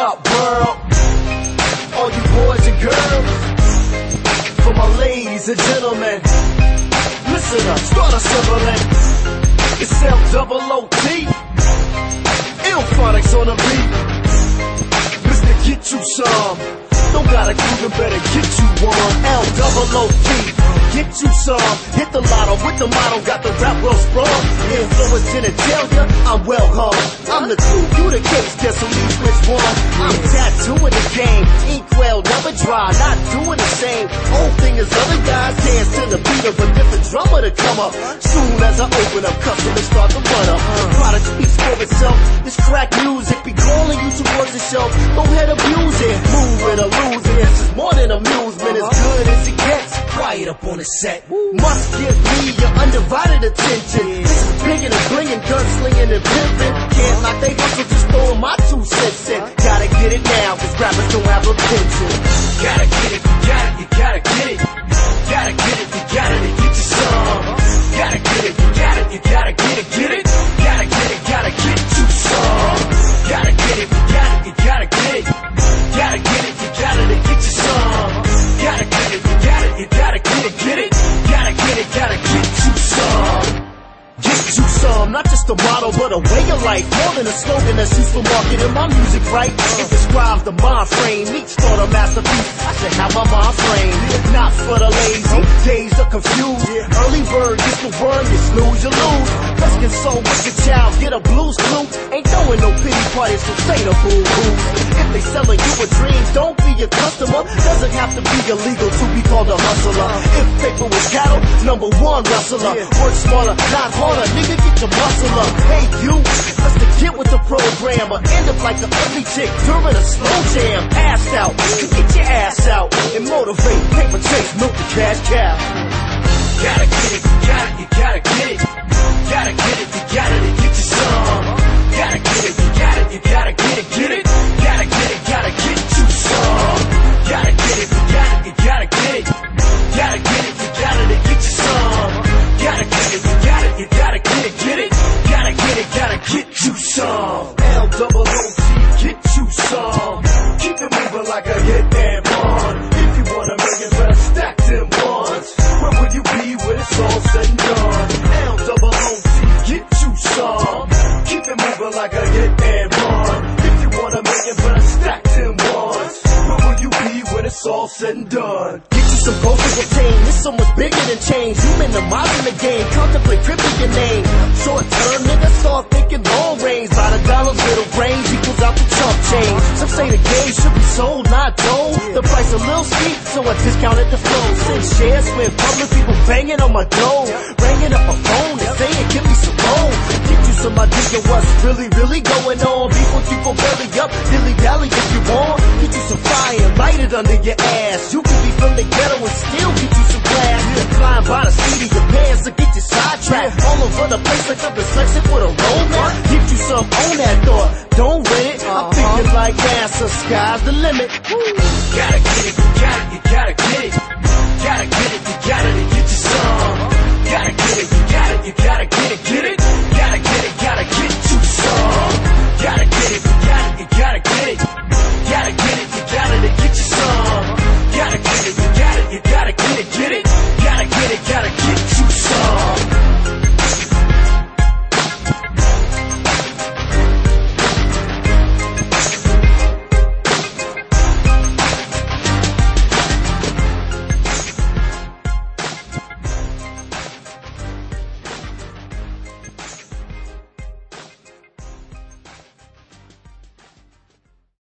up, world? All you boys and girls, for my ladies and gentlemen, listen up, start assembling. It's L-double-O-T, Illphonics on the beat. Mr. Get You Some, don't gotta groove and better get you one. L-double-O-T, get you some. Hit the lotto with the motto, got the rap world sprung. Influence in Italia, I'm well hung. I'm the two, you the case, guess who needs which one? I'm tattooing the game, inkwell never dry, not doing the same. Old thing is other guys dance to the beat of a different drummer to come up. Soon as I open up, customers start to run up. Product speaks for itself, this crack music be calling you towards the shelf. Go ahead, abuse it, move it or lose it. This is more than amusement, as good as it gets. Quiet up on the set, must give me your undivided attention. This is bigger than blinging, gunslinging and pimping. Can't like they hustle, just throwing my 2 cents in. Gotta get it now, cause rappers don't have attention. Gotta get it, you got it, you gotta get it. Gotta get it, you got it, and get you some. Gotta get it, you got it, you gotta get it, get it. Gotta get it, gotta get you some. Gotta get it, you got it, you gotta get it. Gotta get it, you got it, and get you some. Gotta get it, you got it, you gotta get it, get it. Gotta get it, gotta get you some. Get you some, not just a motto, but a way of life. More than a slogan that's used for marketing my music right. It describes the mind frame. Each thought a masterpiece, I should have my mind frame. Not for the lazy, dazed or confused. Early bird gets the worm, you snooze, you lose. Best console with your child, get a blues clue. Ain't throwing no pity parties, so say the boo-boo. If they selling you a dream, don't be a customer. Doesn't have to be illegal to be called a hustler. If paper was cattle, #1 wrestler. Work smarter, not harder, nigga, get your muscle up. Hey you, let's get with the program, or end up like a ugly chick during a slow jam. Ass out, you get your ass out, and motivate, paper chase, milk the cash cow. Gotta get it, you got it, you gotta get it. Gotta get it, you got it, and get you some. Gotta get it, you got it, you gotta get it, get it. Gotta get it, gotta get you some. Gotta get it, you got it, you gotta get it. Gotta get it, you got it, and get you some. Gotta get it, you got it, you gotta get it, get it. Gotta get it, gotta get you some. L-double-O-T, get you some. Keep it moving like a hit and run. If you want a million, better stack them ones. Where will you be when it's all said and done? L-double-O-T, get you some. Keep it moving like a hit and run. If you want a million, better stack them ones. Where will you be when it's all said and done? Get you some goals to obtain. It's so much bigger than change. You minimizing the game, contemplate crippling your name. Short term, nigga, start thinking long range. By the dollars, little range equals out the chump change. Some say the game should be sold, not told. The price a little steep, so I discounted the flow. Since shares went public, people banging on my door, ringing up my phone and saying, give me some more. Get you some idea what's really going on. People keep on belly up, dilly-dally if you want. Get you some fire and light it under your ass. You can be from the ghetto and still get you some class. Flying by the seat of your pants to get you sidetracked. All over the place like I'm dyslexic with a romance. Get you some on that thought, don't rent it. I'm thinking like NASA, sky's the limit.